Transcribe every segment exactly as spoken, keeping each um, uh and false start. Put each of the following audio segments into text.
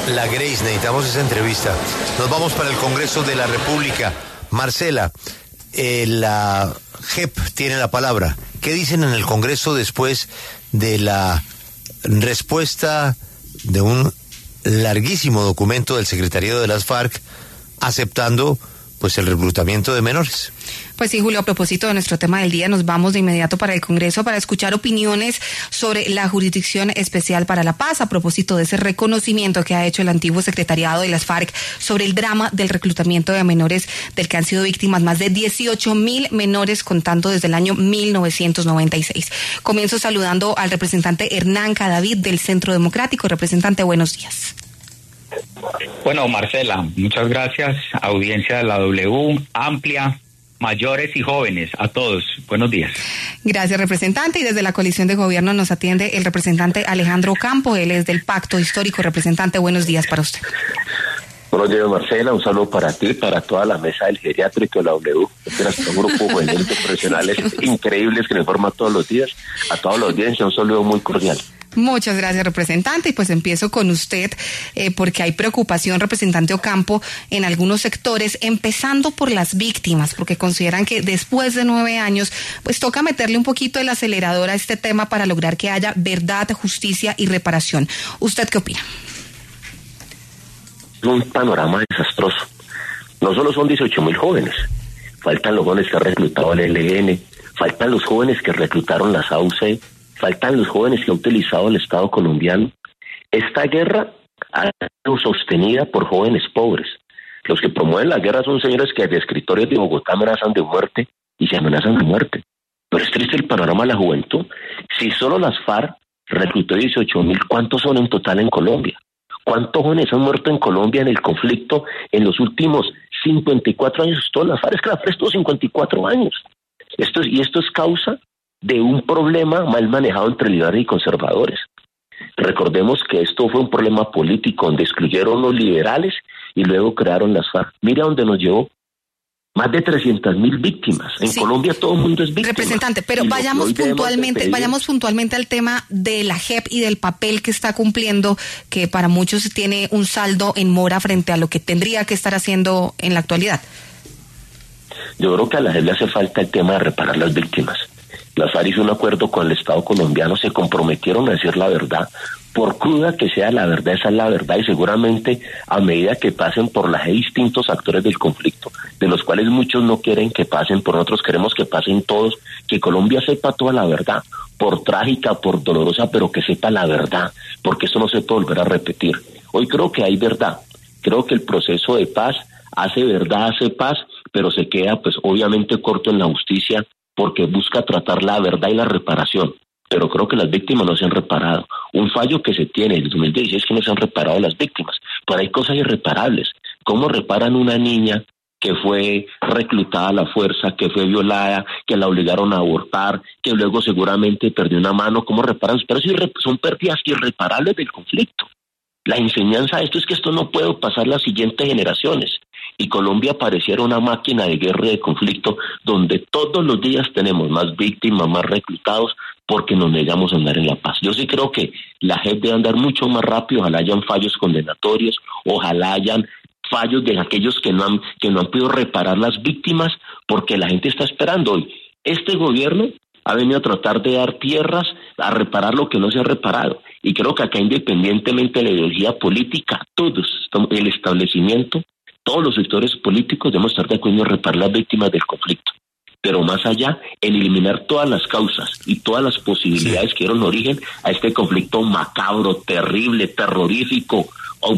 La Grace, necesitamos esa entrevista. Nos vamos para el Congreso de la República. Marcela, eh, la J E P tiene la palabra. ¿Qué dicen en el Congreso después de la respuesta de un larguísimo documento del Secretariado de las FARC aceptando pues el reclutamiento de menores? Pues sí, Julio, a propósito de nuestro tema del día, nos vamos de inmediato para el Congreso para escuchar opiniones sobre la Jurisdicción Especial para la Paz, a propósito de ese reconocimiento que ha hecho el antiguo secretariado de las FARC sobre el drama del reclutamiento de menores del que han sido víctimas más de dieciocho mil menores, contando desde el año mil novecientos noventa y seis. Comienzo saludando al representante Hernán Cadavid del Centro Democrático. Representante, buenos días. Bueno, Marcela, muchas gracias. Audiencia de la W, amplia, mayores y jóvenes, a todos. Buenos días. Gracias, representante. Y desde la coalición de gobierno nos atiende el representante Alejandro Campo. Él es del Pacto Histórico. Representante, buenos días para usted. Buenos días, Marcela. Un saludo para ti, para toda la mesa del geriátrico de la W. Gracias a un grupo juvenil de profesionales increíbles que nos informan todos los días. A toda la audiencia, un saludo muy cordial. Muchas gracias, representante. Y pues empiezo con usted, eh, porque hay preocupación, representante Ocampo, en algunos sectores, empezando por las víctimas, porque consideran que después de nueve años, pues toca meterle un poquito el acelerador a este tema para lograr que haya verdad, justicia y reparación. ¿Usted qué opina? Un panorama desastroso. No solo son dieciocho mil jóvenes, faltan los jóvenes que ha reclutado el E L N, faltan los jóvenes que reclutaron las A U C, faltan los jóvenes que ha utilizado el Estado colombiano. Esta guerra ha sido sostenida por jóvenes pobres. Los que promueven la guerra son señores que desde escritorios de Bogotá amenazan de muerte y se amenazan de muerte. Pero es triste el panorama de la juventud. Si solo las FARC reclutó dieciocho mil, ¿cuántos son en total en Colombia? ¿Cuántos jóvenes han muerto en Colombia en el conflicto en los últimos cincuenta y cuatro años? Todas las FARC, es que la FARC estuvo cincuenta y cuatro años. Esto es, y esto es causa de un problema mal manejado entre liberales y conservadores. Recordemos que esto fue un problema político donde excluyeron los liberales y luego crearon las FARC. Mira dónde nos llevó. Más de trescientas mil víctimas. En sí. Colombia todo el mundo es víctima. Representante, pero vayamos puntualmente, vayamos puntualmente al tema de la J E P y del papel que está cumpliendo, que para muchos tiene un saldo en mora frente a lo que tendría que estar haciendo en la actualidad. Yo creo que a la J E P le hace falta el tema de reparar las víctimas. La FARC hizo un acuerdo con el Estado colombiano, se comprometieron a decir la verdad. Por cruda que sea la verdad, esa es la verdad, y seguramente a medida que pasen por las distintos actores del conflicto, de los cuales muchos no quieren que pasen, por nosotros queremos que pasen todos, que Colombia sepa toda la verdad, por trágica, por dolorosa, pero que sepa la verdad, porque eso no se puede volver a repetir. Hoy creo que hay verdad, creo que el proceso de paz hace verdad, hace paz, pero se queda pues obviamente corto en la justicia, porque busca tratar la verdad y la reparación. Pero creo que las víctimas no se han reparado. Un fallo que se tiene en el dos mil dieciséis es que no se han reparado las víctimas. Pero hay cosas irreparables. ¿Cómo reparan una niña que fue reclutada a la fuerza, que fue violada, que la obligaron a abortar, que luego seguramente perdió una mano? ¿Cómo reparan? Pero son pérdidas irreparables del conflicto. La enseñanza de esto es que esto no puede pasar a las siguientes generaciones. Y Colombia pareciera una máquina de guerra y de conflicto donde todos los días tenemos más víctimas, más reclutados, porque nos negamos a andar en la paz. Yo sí creo que la J E P debe andar mucho más rápido, ojalá hayan fallos condenatorios, ojalá hayan fallos de aquellos que no han, que no han podido reparar las víctimas, porque la gente está esperando hoy. Este gobierno ha venido a tratar de dar tierras, a reparar lo que no se ha reparado. Y creo que acá, independientemente de la ideología política, todos, el establecimiento, todos los sectores políticos debemos estar de acuerdo en reparar las víctimas del conflicto. Pero más allá, en eliminar todas las causas y todas las posibilidades sí. que dieron origen a este conflicto macabro, terrible, terrorífico,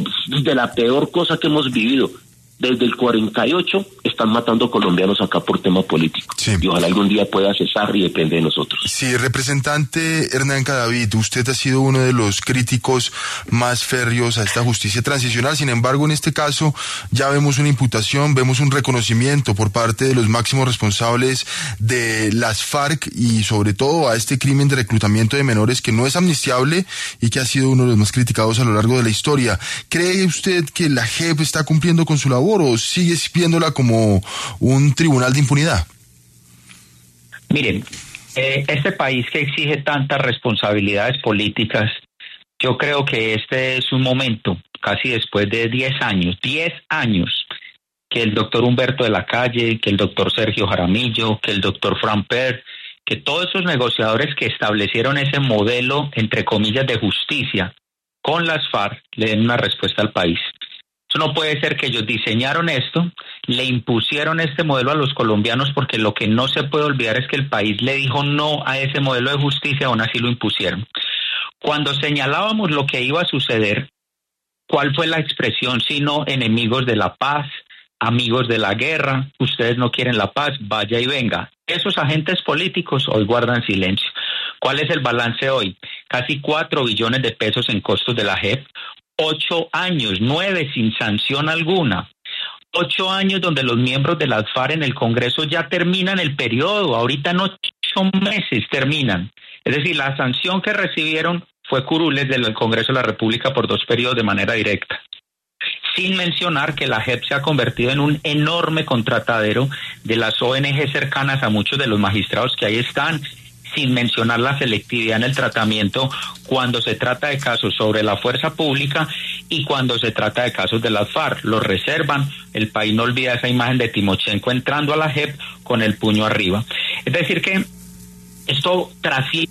de la peor cosa que hemos vivido. Desde el cuarenta y ocho están matando colombianos acá por tema político. Sí. Y ojalá algún día pueda cesar y depende de nosotros. Sí, representante Hernán Cadavid, usted ha sido uno de los críticos más férreos a esta justicia transicional. Sin embargo, en este caso ya vemos una imputación, vemos un reconocimiento por parte de los máximos responsables de las FARC y sobre todo a este crimen de reclutamiento de menores que no es amnistiable y que ha sido uno de los más criticados a lo largo de la historia. ¿Cree usted que la J E P está cumpliendo con su labor o sigue viéndola como un tribunal de impunidad? Miren, eh, este país que exige tantas responsabilidades políticas, yo creo que este es un momento casi después de diez años, diez años, que el doctor Humberto de la Calle, que el doctor Sergio Jaramillo, que el doctor Framper, que todos esos negociadores que establecieron ese modelo, entre comillas, de justicia con las FARC, le den una respuesta al país. Eso no puede ser que ellos diseñaron esto, le impusieron este modelo a los colombianos, porque lo que no se puede olvidar es que el país le dijo no a ese modelo de justicia, aún así lo impusieron. Cuando señalábamos lo que iba a suceder, ¿cuál fue la expresión sino enemigos de la paz, amigos de la guerra? Ustedes no quieren la paz, vaya y venga. Esos agentes políticos hoy guardan silencio. ¿Cuál es el balance hoy? Casi cuatro billones de pesos en costos de la J E P, ocho años, nueve sin sanción alguna. Ocho años donde los miembros de las FARC en el Congreso ya terminan el periodo, ahorita en ocho meses terminan. Es decir, la sanción que recibieron fue curules del Congreso de la República por dos periodos de manera directa. Sin mencionar que la J E P se ha convertido en un enorme contratadero de las O N G cercanas a muchos de los magistrados que ahí están, sin mencionar la selectividad en el tratamiento cuando se trata de casos sobre la fuerza pública y cuando se trata de casos de las FARC. Los reservan, el país no olvida esa imagen de Timochenko entrando a la J E P con el puño arriba. Es decir que esto trasciende.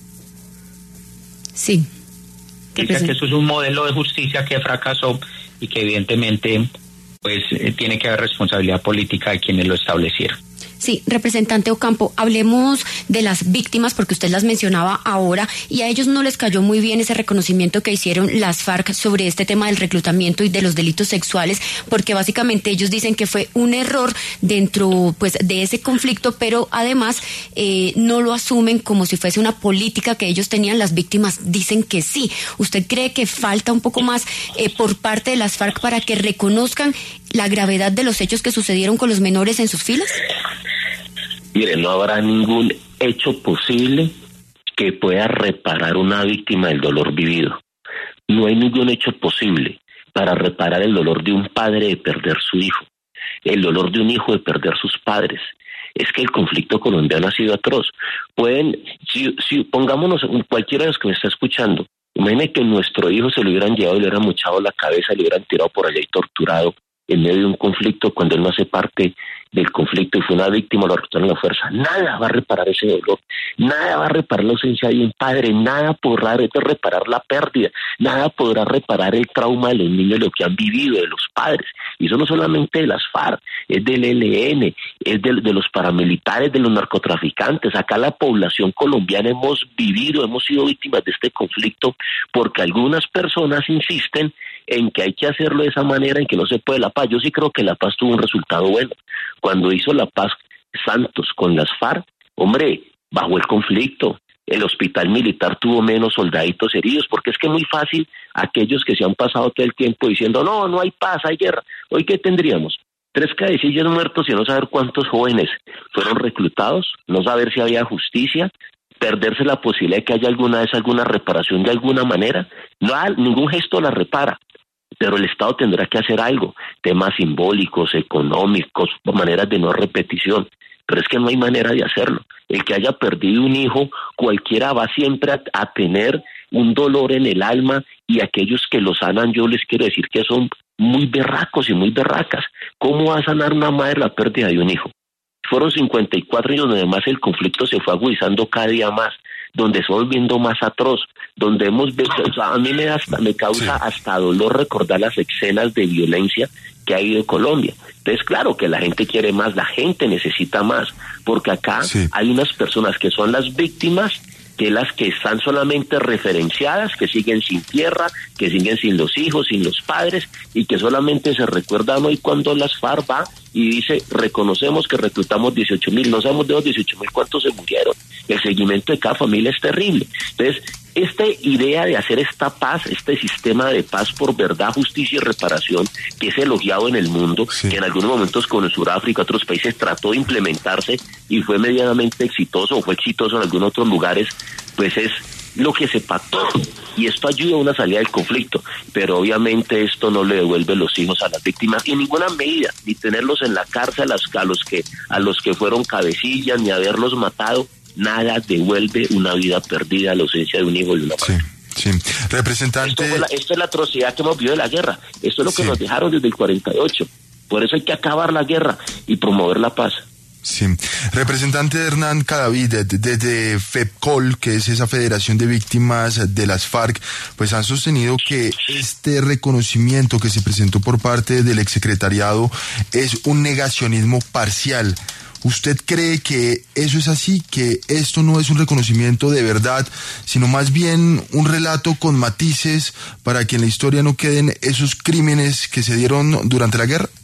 Sí. Dice que eso es un modelo de justicia que fracasó y que evidentemente pues eh, tiene que haber responsabilidad política de quienes lo establecieron. Sí, representante Ocampo, hablemos de las víctimas, porque usted las mencionaba ahora, y a ellos no les cayó muy bien ese reconocimiento que hicieron las FARC sobre este tema del reclutamiento y de los delitos sexuales, porque básicamente ellos dicen que fue un error dentro pues de ese conflicto, pero además eh, no lo asumen como si fuese una política que ellos tenían. Las víctimas dicen que sí. ¿Usted cree que falta un poco más eh, por parte de las FARC para que reconozcan la gravedad de los hechos que sucedieron con los menores en sus filas? Mire, no habrá ningún hecho posible que pueda reparar una víctima del dolor vivido. No hay ningún hecho posible para reparar el dolor de un padre de perder su hijo, el dolor de un hijo de perder sus padres. Es que el conflicto colombiano ha sido atroz. Pueden, si, si pongámonos, cualquiera de los que me está escuchando, imagine que nuestro hijo se lo hubieran llevado y le hubieran mochado la cabeza, le hubieran tirado por allá y torturado en medio de un conflicto cuando él no hace parte del conflicto y fue una víctima, lo reclutaron a la fuerza. Nada va a reparar ese dolor, nada va a reparar la ausencia de un padre, nada podrá reparar la pérdida, nada podrá reparar el trauma de los niños, lo que han vivido de los padres. Y eso no solamente de las FARC, es del E L N, es de, de los paramilitares, de los narcotraficantes. Acá la población colombiana hemos vivido, hemos sido víctimas de este conflicto porque algunas personas insisten en que hay que hacerlo de esa manera, en que no se puede la paz. Yo sí creo que la paz tuvo un resultado bueno. Cuando hizo la paz Santos con las FARC, hombre, bajó el conflicto. El hospital militar tuvo menos soldaditos heridos, porque es que es muy fácil aquellos que se han pasado todo el tiempo diciendo, no, no hay paz, hay guerra. ¿Hoy qué tendríamos? Tres cabecillas muertos y no saber cuántos jóvenes fueron reclutados, no saber si había justicia, perderse la posibilidad de que haya alguna vez alguna reparación de alguna manera. No, ningún gesto la repara. Pero el Estado tendrá que hacer algo, temas simbólicos, económicos, maneras de no repetición, pero es que no hay manera de hacerlo. El que haya perdido un hijo, cualquiera va siempre a, a tener un dolor en el alma, y aquellos que lo sanan, yo les quiero decir que son muy berracos y muy berracas. ¿Cómo va a sanar una madre la pérdida de un hijo? Fueron cincuenta y cuatro años donde además el conflicto se fue agudizando cada día más, donde se va volviendo más atroz, donde hemos visto, o sea, a mí me, hasta, me causa sí. hasta dolor recordar las escenas de violencia que ha habido en Colombia. Entonces, claro que la gente quiere más, la gente necesita más, porque acá sí. hay unas personas que son las víctimas, que las que están solamente referenciadas, que siguen sin tierra, que siguen sin los hijos, sin los padres, y que solamente se recuerdan hoy cuando las FARC va y dice, reconocemos que reclutamos dieciocho mil, no sabemos de los dieciocho mil cuántos se murieron. El seguimiento de cada familia es terrible. Entonces, esta idea de hacer esta paz, este sistema de paz por verdad, justicia y reparación, que es elogiado en el mundo, sí. que en algunos momentos con Sudáfrica, otros países trató de implementarse y fue medianamente exitoso, o fue exitoso en algunos otros lugares, pues es lo que se pactó, y esto ayuda a una salida del conflicto, pero obviamente esto no le devuelve los hijos a las víctimas en ninguna medida, ni tenerlos en la cárcel a los, a los que a los que fueron cabecillas, ni haberlos matado. Nada devuelve una vida perdida, la ausencia de un hijo y una madre. Sí. Sí, representante... Esto, la, esto es la atrocidad que hemos vivido de la guerra. Esto es lo que sí. nos dejaron desde el cuarenta y ocho. Por eso hay que acabar la guerra y promover la paz. Sí. Representante Hernán Cadavid, desde FEPCOL, que es esa Federación de Víctimas de las FARC, pues han sostenido que este reconocimiento que se presentó por parte del exsecretariado es un negacionismo parcial. ¿Usted cree que eso es así, que esto no es un reconocimiento de verdad, sino más bien un relato con matices para que en la historia no queden esos crímenes que se dieron durante la guerra?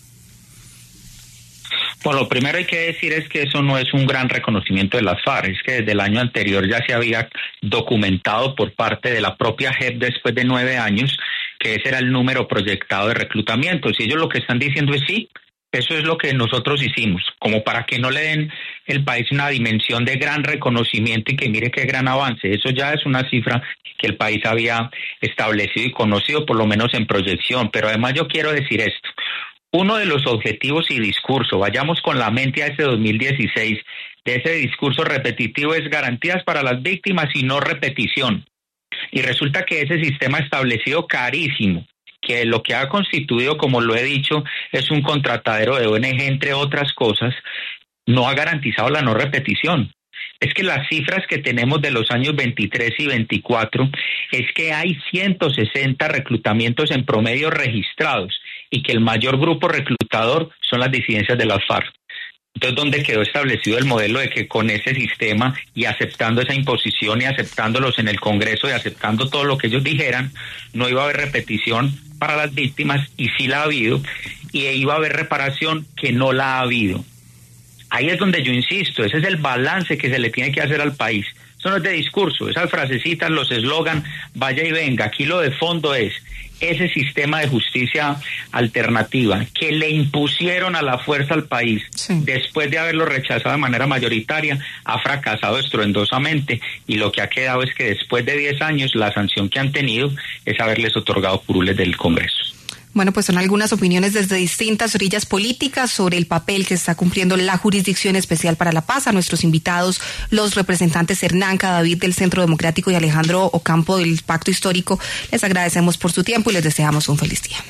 Bueno, lo primero hay que decir es que eso no es un gran reconocimiento de las FARC, es que desde el año anterior ya se había documentado por parte de la propia J E P después de nueve años que ese era el número proyectado de reclutamiento. Si ellos lo que están diciendo es sí, eso es lo que nosotros hicimos, como para que no le den el país una dimensión de gran reconocimiento y que mire qué gran avance. Eso ya es una cifra que el país había establecido y conocido, por lo menos en proyección. Pero además yo quiero decir esto. Uno de los objetivos y discurso, vayamos con la mente a ese dos mil dieciséis, de ese discurso repetitivo es garantías para las víctimas y no repetición. Y resulta que ese sistema establecido carísimo, que lo que ha constituido, como lo he dicho, es un contratadero de O N G, entre otras cosas, no ha garantizado la no repetición. Es que las cifras que tenemos de los años veintitrés y veinticuatro es que hay ciento sesenta reclutamientos en promedio registrados y que el mayor grupo reclutador son las disidencias de las FARC. Entonces, ¿dónde quedó establecido el modelo de que con ese sistema y aceptando esa imposición y aceptándolos en el Congreso y aceptando todo lo que ellos dijeran, no iba a haber repetición para las víctimas? Y sí la ha habido, y iba a haber reparación, que no la ha habido. Ahí es donde yo insisto, ese es el balance que se le tiene que hacer al país. Eso no es de discurso, esas frasecitas, los eslogan, vaya y venga. Aquí lo de fondo es ese sistema de justicia alternativa que le impusieron a la fuerza al país, sí, después de haberlo rechazado de manera mayoritaria, ha fracasado estruendosamente, y lo que ha quedado es que después de diez años la sanción que han tenido es haberles otorgado curules del Congreso. Bueno, pues son algunas opiniones desde distintas orillas políticas sobre el papel que está cumpliendo la Jurisdicción Especial para la Paz. A nuestros invitados, los representantes Hernán Cadavid del Centro Democrático y Alejandro Ocampo del Pacto Histórico, les agradecemos por su tiempo y les deseamos un feliz día.